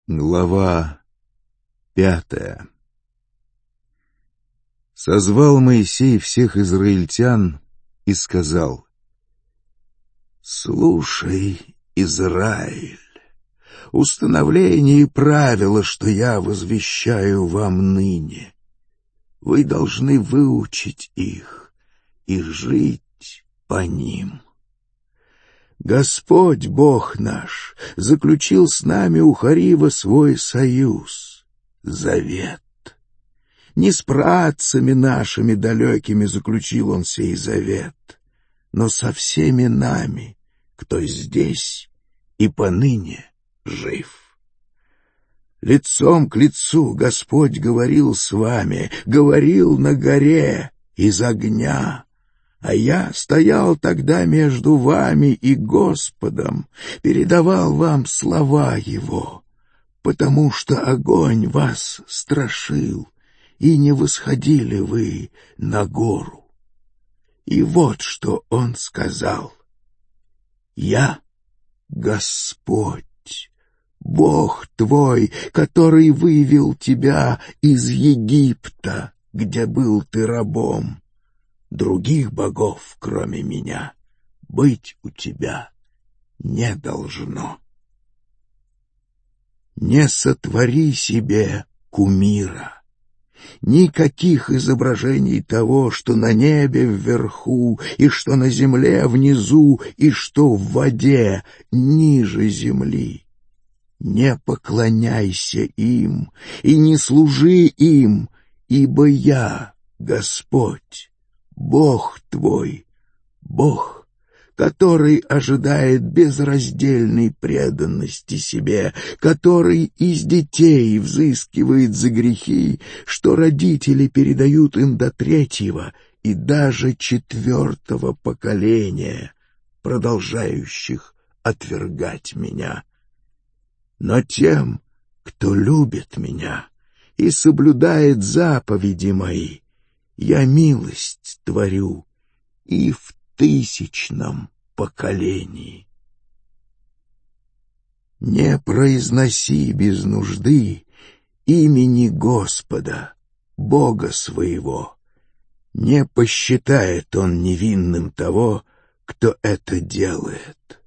Глава 5. Созвал Моисей всех израильтян и сказал: «Слушай, Израиль, установление и правила, что я возвещаю вам ныне. Вы должны выучить их и жить по ним. Господь, Бог наш, заключил с нами у Хорива свой союз, завет. Не с працами нашими далекими заключил он сей завет, но со всеми нами, кто здесь и поныне жив. Лицом к лицу Господь говорил с вами, говорил на горе из огня. А я стоял тогда между вами и Господом, передавал вам слова Его, потому что огонь вас страшил, и не восходили вы на гору. И вот что Он сказал: «Я Господь, Бог твой, который вывел тебя из Египта, где был ты рабом. Других богов, кроме меня, быть у тебя не должно. Не сотвори себе кумира, никаких изображений того, что на небе вверху, и что на земле внизу, и что в воде ниже земли. Не поклоняйся им и не служи им, ибо я, Господь, Бог твой, Бог, который ожидает безраздельной преданности себе, который из детей взыскивает за грехи, что родители передают им до 3-го и даже 4-го поколения, продолжающих отвергать меня. Но тем, кто любит меня и соблюдает заповеди мои, я милость творю и в 1000-м поколении. Не произноси без нужды имени Господа, Бога своего. Не посчитает Он невинным того, кто это делает.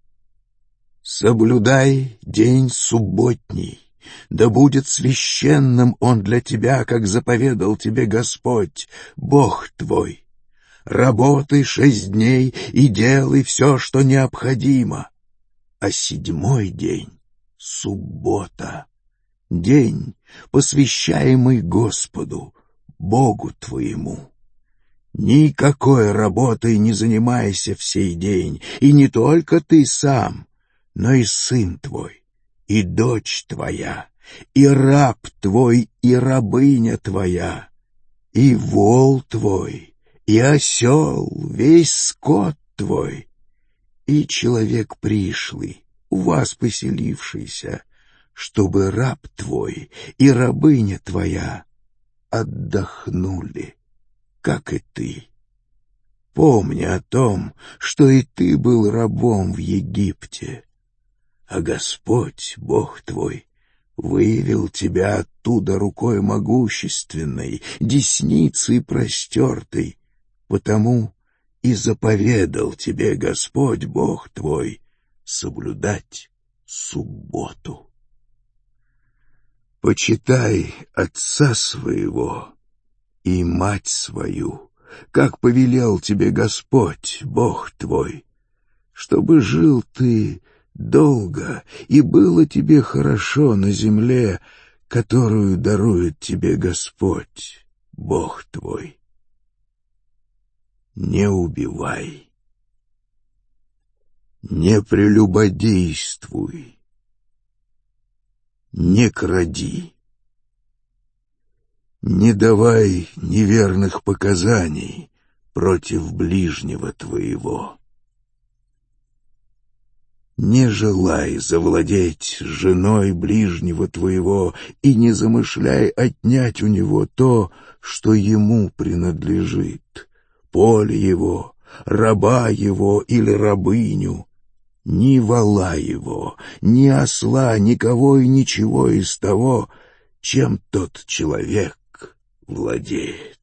Соблюдай день субботний. Да будет священным он для тебя, как заповедал тебе Господь, Бог твой. Работай 6 дней и делай все, что необходимо. А 7-й день — суббота, день, посвящаемый Господу, Богу твоему. Никакой работой не занимайся в сей день, и не только ты сам, но и сын твой, и дочь твоя, и раб твой, и рабыня твоя, и вол твой, и осел, весь скот твой, и человек пришлый, у вас поселившийся, чтобы раб твой и рабыня твоя отдохнули, как и ты. Помни о том, что и ты был рабом в Египте, а Господь, Бог твой, вывел тебя оттуда рукой могущественной, десницей простертой, потому и заповедал тебе Господь, Бог твой, соблюдать субботу. Почитай отца своего и мать свою, как повелел тебе Господь, Бог твой, чтобы жил ты долго, и было тебе хорошо на земле, которую дарует тебе Господь, Бог твой. Не убивай, не прелюбодействуй, не кради, не давай неверных показаний против ближнего твоего. Не желай завладеть женой ближнего твоего и не замышляй отнять у него то, что ему принадлежит, поле его, раба его или рабыню. ни вола его, ни осла, никого и ничего из того, чем тот человек владеет.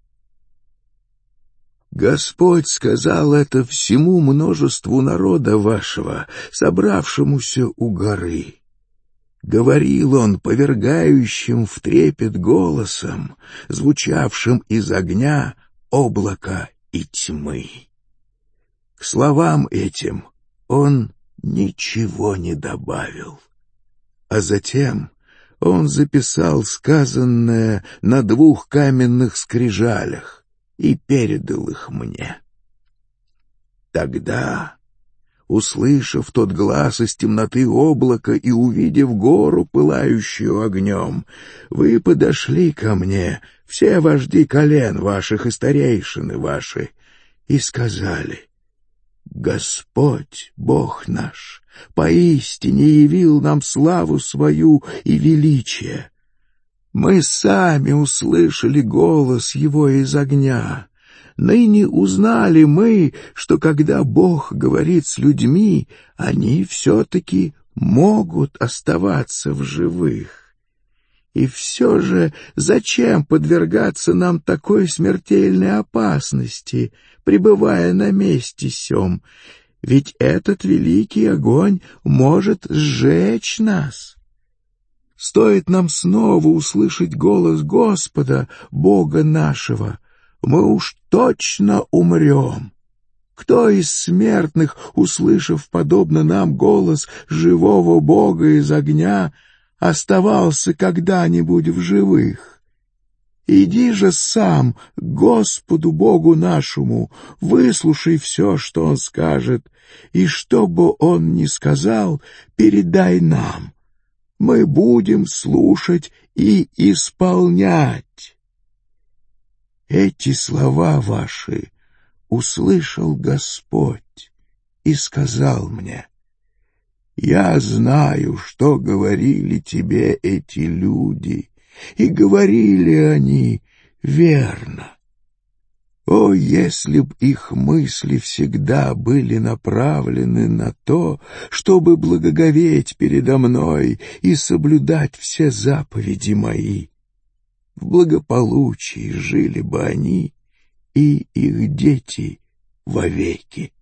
Господь сказал это всему множеству народа вашего, собравшемуся у горы. Говорил он повергающим в трепет голосом, звучавшим из огня, облака и тьмы. К словам этим он ничего не добавил, а затем он записал сказанное на 2 каменных скрижалях и передал их мне. Тогда, услышав тот глас из темноты облака и увидев гору, пылающую огнем, вы подошли ко мне, все вожди колен ваших и старейшины ваши, и сказали: «Господь, Бог наш, поистине явил нам славу свою и величие. Мы сами услышали голос его из огня. Ныне узнали мы, что когда Бог говорит с людьми, они все-таки могут оставаться в живых. И все же зачем подвергаться нам такой смертельной опасности, пребывая на месте сём? Ведь этот великий огонь может сжечь нас. Стоит нам снова услышать голос Господа, Бога нашего, мы уж точно умрем. Кто из смертных, услышав подобно нам голос живого Бога из огня, оставался когда-нибудь в живых? Иди же сам к Господу Богу нашему, выслушай все, что Он скажет, и что бы Он ни сказал, передай нам. Мы будем слушать и исполнять». Эти слова ваши услышал Господь и сказал мне: «Я знаю, что говорили тебе эти люди, и говорили они верно. О, если б их мысли всегда были направлены на то, чтобы благоговеть передо мной и соблюдать все заповеди мои! В благополучии жили бы они и их дети вовеки.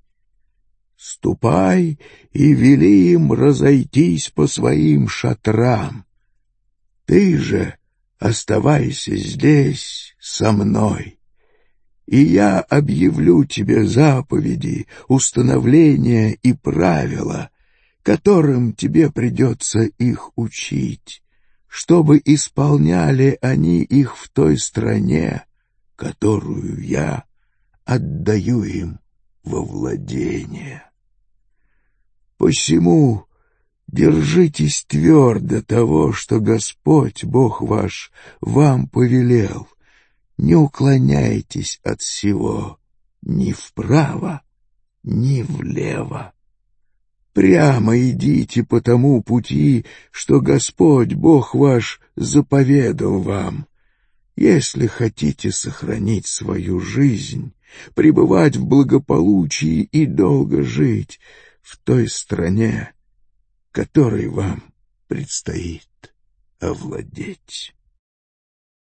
Ступай и вели им разойтись по своим шатрам. Ты же оставайся здесь со мной, и я объявлю тебе заповеди, установления и правила, которым тебе придется их учить, чтобы исполняли они их в той стране, которую я отдаю им во владение. Посему держитесь твердо того, что Господь, Бог ваш, вам повелел. Не уклоняйтесь от сего ни вправо, ни влево. Прямо идите по тому пути, что Господь, Бог ваш, заповедал вам. Если хотите сохранить свою жизнь, пребывать в благополучии и долго жить в той стране, которой вам предстоит овладеть».